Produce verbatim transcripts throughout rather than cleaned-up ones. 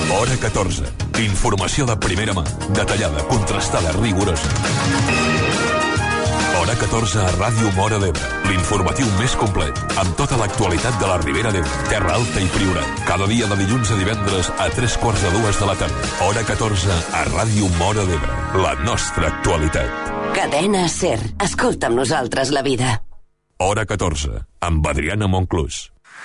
Hora catorze. Informació de primera mà, detallada, contrastada, rigorosa. Hora catorze a Ràdio Móra d'Ebre. L'informatiu més complet, amb tota l'actualitat de la Ribera d'Ebre, Terra Alta i Priorat. Cada dia de dilluns a divendres a tres quarts de dues de la tarda. Hora catorze a Ràdio Móra d'Ebre. La nostra actualitat. Cadena SER. Escolta amb nosaltres la vida. Hora catorze, amb Adriana Monclús.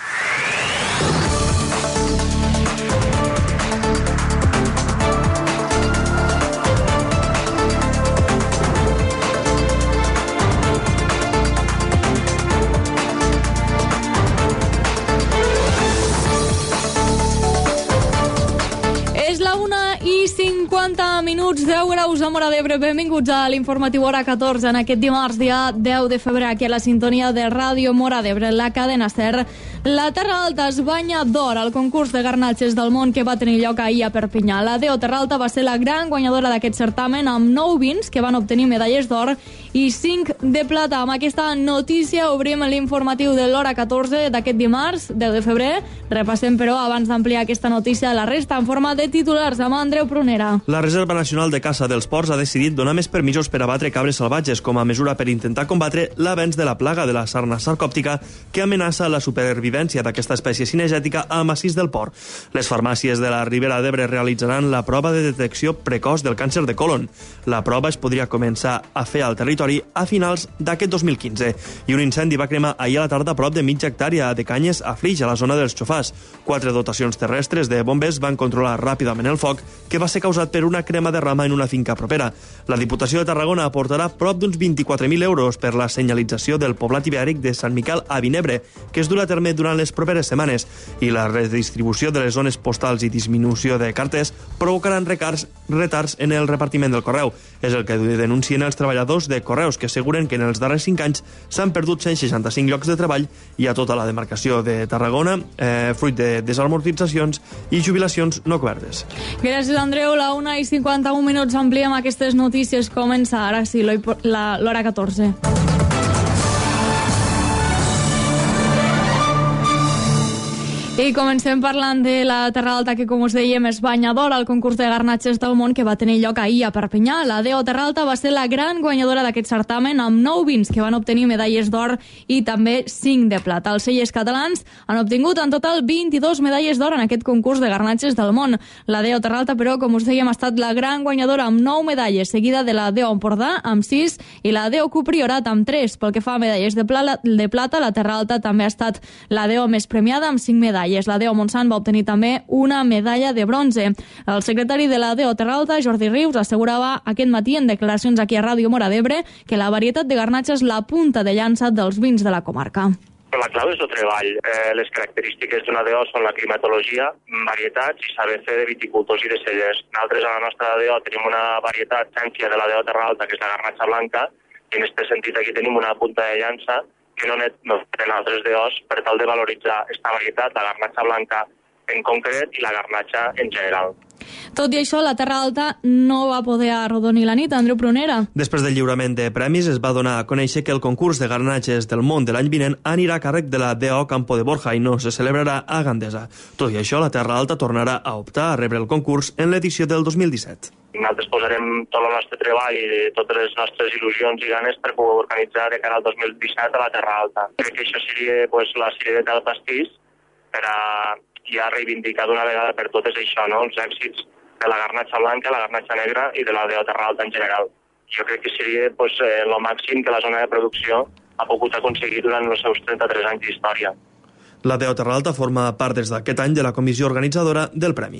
cinquanta minuts, deu graus a Móra d'Ebre. Benvinguts a l'informatiu Hora catorze en aquest dimarts, dia deu de febrer, aquí a la sintonia de Ràdio Móra d'Ebre, la cadena SER. La Terra Alta es banya d'or al concurs de garnatges del món que va tenir lloc ahir a Perpinyà. La D O Terra Alta va ser la gran guanyadora d'aquest certamen amb nou vins que van obtenir medalles d'or i cinc de plata. Amb aquesta notícia obrim l'informatiu de l'Hora catorze d'aquest dimarts, deu de febrer. Repassem, però, abans d'ampliar aquesta notícia, la resta en forma de titulars amb Andreu Prunera. La Reserva Nacional de Caça dels Ports ha decidit donar més permisos per abatre cabres salvatges com a mesura per intentar combatre l'avenç de la plaga de la sarna sarcòptica que amenaça la supervivència d'aquesta espècie cinegètica a massís del port. Les farmàcies de la Ribera d'Ebre realitzaran la prova de detecció precoç del càncer de colon. La prova es podria començar a fer al territori a finals d'aquest dos mil quinze. I un incendi va cremar ahir a la tarda a prop de mitja hectàrea de canyes a Flix, a la zona dels Xofars. Quatre dotacions terrestres de bombers van controlar ràpidament el foc, que va ser causat per una crema de rama en una finca propera. La Diputació de Tarragona aportarà prop d'uns vint-i-quatre mil euros per la senyalització del poblat ibèric de Sant Miquel a Vinebre, que es durà a terme durant les properes setmanes, i la redistribució de les zones postals i disminució de cartes provocaran retards, retards en el repartiment del correu. És el que denuncien els treballadors de Correus, que asseguren que en els darrers cinc anys s'han perdut cent seixanta-cinc llocs de treball i a tota la demarcació de Tarragona, eh, fruit de desamortitzacions i jubilacions no cobertes. Gràcies, Andreu. La una i cinquanta-un minuts ampliem aquestes notícies. Comença ara sí l'Hora catorze. I comencem parlant de la Terra Alta, que, com us dèiem, és guanyadora al concurs de garnatges del món que va tenir lloc ahir a Perpinyà. La D O Terra Alta va ser la gran guanyadora d'aquest certamen amb nou vins que van obtenir medalles d'or i també cinc de plata. Els cellers catalans han obtingut en total vint-i-dues medalles d'or en aquest concurs de garnatges del món. La D O Terra Alta, però, com us dèiem, ha estat la gran guanyadora amb nou medalles, seguida de la D O Empordà amb sis i la D O Cupriorat amb tres. Pel que fa a medalles de, pla de plata, la Terra Alta també ha estat la D O més premiada amb cinc medalles. La D O Montsant va obtenir també una medalla de bronze. El secretari de la D O Terra Alta, Jordi Rius, assegurava aquest matí en declaracions aquí a Ràdio Móra d'Ebre que la varietat de garnatges és la punta de llança dels vins de la comarca. La clau és el treball. Eh, les característiques d'una D O són la climatologia, varietats i saber fer de viticultors i de cellers. Nosaltres a la nostra D O tenim una varietat xànquia de la D O Terra Alta, que és la garnatxa blanca, i en aquest sentit aquí tenim una punta de llança que no tenen altres D Os per tal de valoritzar aquesta varietat, la garnatxa blanca en concret i la garnatxa en general. Tot i això, la Terra Alta no va poder arrodonir la nit. Andreu Prunera. Després del lliurament de premis es va donar a conèixer que el concurs de garnatges del món de l'any vinent anirà a càrrec de la D O Campo de Borja i no se celebrarà a Gandesa. Tot i això, la Terra Alta tornarà a optar a rebre el concurs en l'edició del dos mil disset. Nosaltres posarem tot el nostre treball i totes les nostres il·lusions i ganes per poder organitzar de cara al dos mil disset a la Terra Alta. Crec que això seria pues, la cirereta del pastís per a ja reivindicar d'una vegada per totes això, no? Els èxits de la garnatxa blanca, la garnatxa negra i de la D O Terra Alta en general. Jo crec que seria pues, eh, el màxim que la zona de producció ha pogut aconseguir durant els seus trenta-tres anys d'història. La D O Terra Alta forma part des d'aquest any de la comissió organitzadora del premi.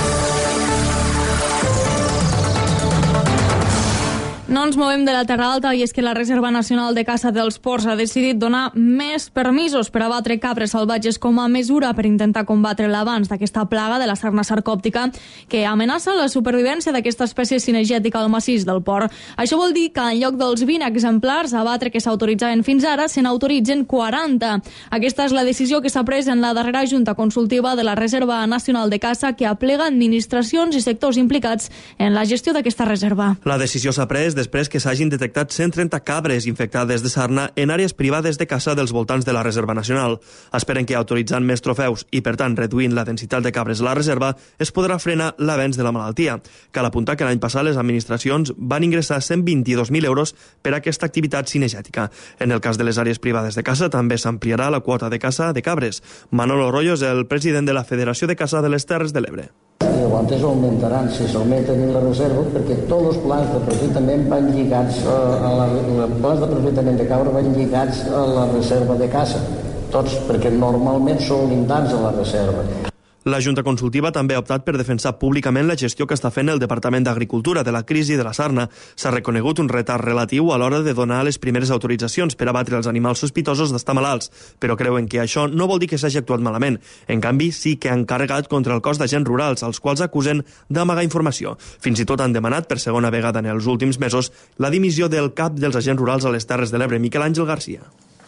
No ens movem de la Terra Alta i és que la Reserva Nacional de Caça dels Ports ha decidit donar més permisos per abatre cabres salvatges com a mesura per intentar combatre l'avanç d'aquesta plaga de la sarna sarcòptica que amenaça la supervivència d'aquesta espècie cinegètica al massís del port. Això vol dir que en lloc dels vint exemplars a abatre que s'autoritzaven fins ara, se n'autoritzen quaranta. Aquesta és la decisió que s'ha pres en la darrera Junta Consultiva de la Reserva Nacional de Caça que aplega administracions i sectors implicats en la gestió d'aquesta reserva. La decisió s'ha pres després que s'hagin detectat cent trenta cabres infectades de sarna en àrees privades de caça dels voltants de la Reserva Nacional. Esperen que autoritzant més trofeus i, per tant, reduint la densitat de cabres a la reserva, es podrà frenar l'avenç de la malaltia. Cal apuntar que l'any passat les administracions van ingressar cent vint-i-dos mil euros per a aquesta activitat cinegètica. En el cas de les àrees privades de caça també s'ampliarà la quota de caça de cabres. Manolo Rollo és el president de la Federació de Caça de les Terres de l'Ebre. I aguantes augmentaran si s'augmenten en la reserva, perquè tots els plans d'aprofitament van lligats a, a la, els plans d'aprofitament de cabra van lligats a la reserva de caça, tots, perquè normalment són limitants a la reserva. La Junta Consultiva també ha optat per defensar públicament la gestió que està fent el Departament d'Agricultura de la crisi de la sarna. S'ha reconegut un retard relatiu a l'hora de donar les primeres autoritzacions per abatre els animals sospitosos d'estar malalts, però creuen que això no vol dir que s'hagi actuat malament. En canvi, sí que han carregat contra el cos d'agents rurals, als quals acusen d'amagar informació. Fins i tot han demanat, per segona vegada en els últims mesos, la dimissió del cap dels agents rurals a les Terres de l'Ebre, Miquel Àngel Garcia.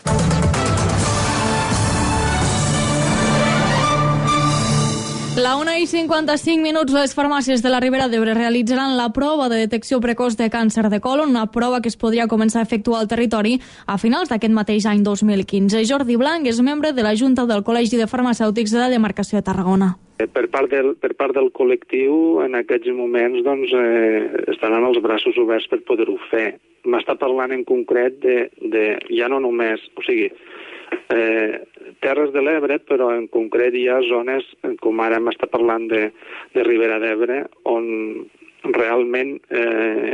La una i cinquanta-cinc minuts, les farmàcies de la Ribera d'Ebre realitzaran la prova de detecció precoç de càncer de colon, una prova que es podria començar a efectuar al territori a finals d'aquest mateix any dos mil quinze. Jordi Blanc és membre de la Junta del Col·legi de Farmacèutics de la demarcació de Tarragona. Per part del, per part del col·lectiu, en aquests moments doncs, eh, estaran els braços oberts per poder-ho fer. M'està parlant en concret de, de ja no només, o sigui, eh, Terres de l'Ebre, però en concret hi ha zones, com ara m'està parlant de, de Ribera d'Ebre, on realment eh,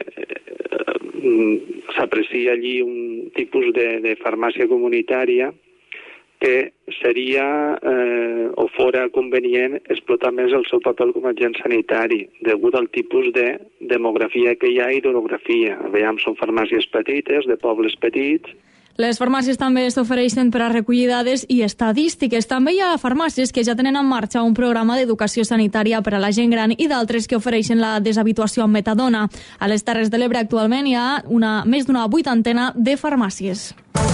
s'aprecia allí un tipus de, de farmàcia comunitària que seria eh, o fora convenient explotar més el seu paper com a agent sanitari, degut al tipus de demografia que hi ha i d'orografia. Veiem, són farmàcies petites, de pobles petits. Les farmàcies també s'ofereixen per a recollir dades i estadístiques. També hi ha farmàcies que ja tenen en marxa un programa d'educació sanitària per a la gent gran i d'altres que ofereixen la deshabituació amb metadona. A les Terres de l'Ebre actualment hi ha una, més d'una vuitantena de farmàcies.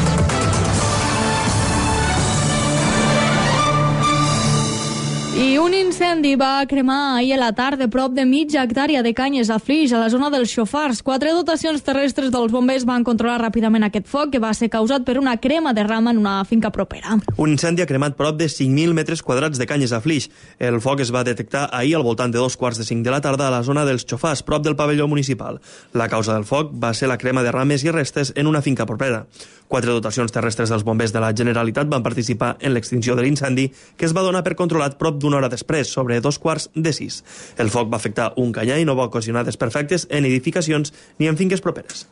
I un incendi va cremar ahir a la tarda prop de mitja hectàrea de canyes a Flix, a la zona dels Xofars. Quatre dotacions terrestres dels bombers van controlar ràpidament aquest foc, que va ser causat per una crema de rama en una finca propera. Un incendi ha cremat prop de cinc mil metres quadrats de canyes a Flix. El foc es va detectar ahir al voltant de dos quarts de cinc de la tarda a la zona dels Xofars, prop del pavelló municipal. La causa del foc va ser la crema de rames i restes en una finca propera. Quatre dotacions terrestres dels bombers de la Generalitat van participar en l'extinció de l'incendi, que es va donar per controlat prop d'una hora després, sobre dos quarts de sis. El foc va afectar un canyar i no va ocasionar desperfectes en edificacions ni en finques properes.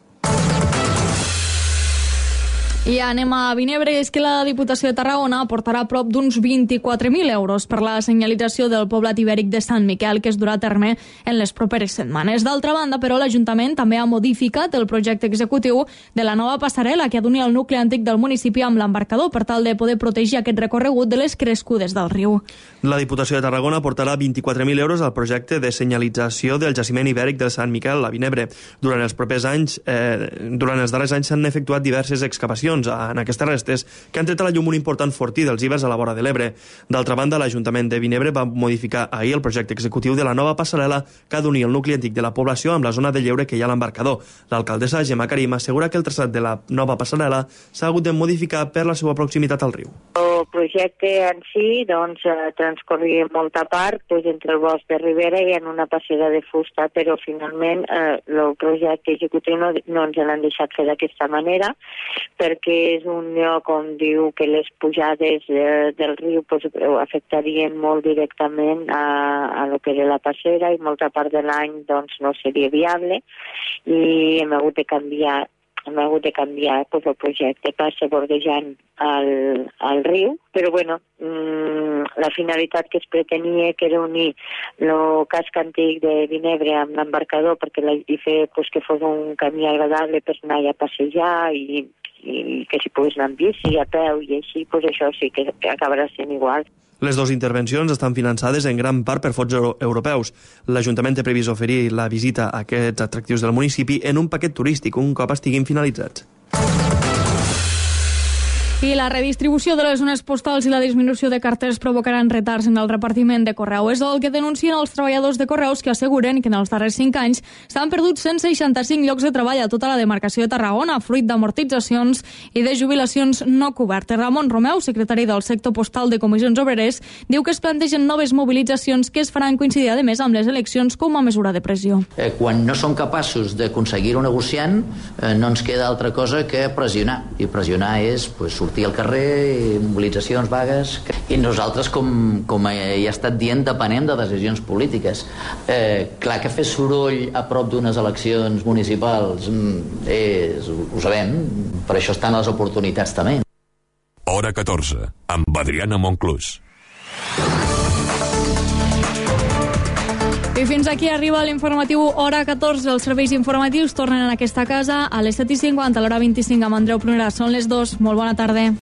I anem a Vinebre, és que la Diputació de Tarragona aportarà prop d'uns vint-i-quatre mil euros per la senyalització del poblat ibèric de Sant Miquel, que es durà a terme en les properes setmanes. D'altra banda, però, l'Ajuntament també ha modificat el projecte executiu de la nova passarel·la que ha d'unir el nucli antic del municipi amb l'embarcador per tal de poder protegir aquest recorregut de les crescudes del riu. La Diputació de Tarragona aportarà vint-i-quatre mil euros al projecte de senyalització del jaciment ibèric de Sant Miquel a Vinebre. Durant els propers anys, eh, durant els darrers anys s'han efectuat diverses excavacions en aquestes restes que han tret a la llum un important fortí dels ibers a la vora de l'Ebre. D'altra banda, l'Ajuntament de Vinebre va modificar ahir el projecte executiu de la nova passarel·la que ha d'unir el nucli antic de la població amb la zona de lleure que hi ha a l'embarcador. L'alcaldessa Gemma Karim assegura que el traçat de la nova passarel·la s'ha hagut de modificar per la seva proximitat al riu. El projecte en si doncs, transcorria molta part doncs, entre el bosc de Ribera i en una passera de fusta, però finalment eh, el projecte executiu no, no ens l'han deixat fer d'aquesta manera, perquè que és un lloc on diu que les pujades eh, del riu pues, afectarien molt directament a, a lo que era la passera i molta part de l'any doncs, no seria viable i hem hagut de canviar hem hagut de canviar pues, el projecte, passa bordejant el, el riu, però bueno, mmm, la finalitat que es pretenia que era unir el casc antic de Vinebre amb l'embarcador perquè la, i fer pues, que fos un camí agradable per anar a passejar i i que si pogués anar amb bici, a peu i així, doncs això sí que acabarà sent igual. Les dues intervencions estan finançades en gran part per fons europeus. L'Ajuntament té previst oferir la visita a aquests atractius del municipi en un paquet turístic un cop estiguin finalitzats. I la redistribució de les zones postals i la disminució de carters provocaran retards en el repartiment de correu. És el que denuncien els treballadors de Correus, que asseguren que en els darrers cinc anys s'han perdut cent seixanta-cinc llocs de treball a tota la demarcació de Tarragona, fruit d'amortitzacions i de jubilacions no cobertes. Ramon Romeu, secretari del sector postal de Comissions Obreres, diu que es plantegen noves mobilitzacions que es faran coincidir, a més, amb les eleccions com a mesura de pressió. Eh, quan no som capaços d'aconseguir-ho negociant, eh, no ens queda altra cosa que pressionar. I pressionar és pues, sortir al carrer, mobilitzacions, vagues, i nosaltres, com, com he estat dient, depenem de decisions polítiques. Eh, clar que fer soroll a prop d'unes eleccions municipals és, ho sabem, per això estan les oportunitats també. Hora catorze, amb Adriana Monclús. I fins aquí arriba l'informatiu Hora catorze. Els serveis informatius tornen en aquesta casa a les set i cinquanta, a l'hora vint-i-cinc amb Andreu Prunera. Són les dues. Molt bona tarda.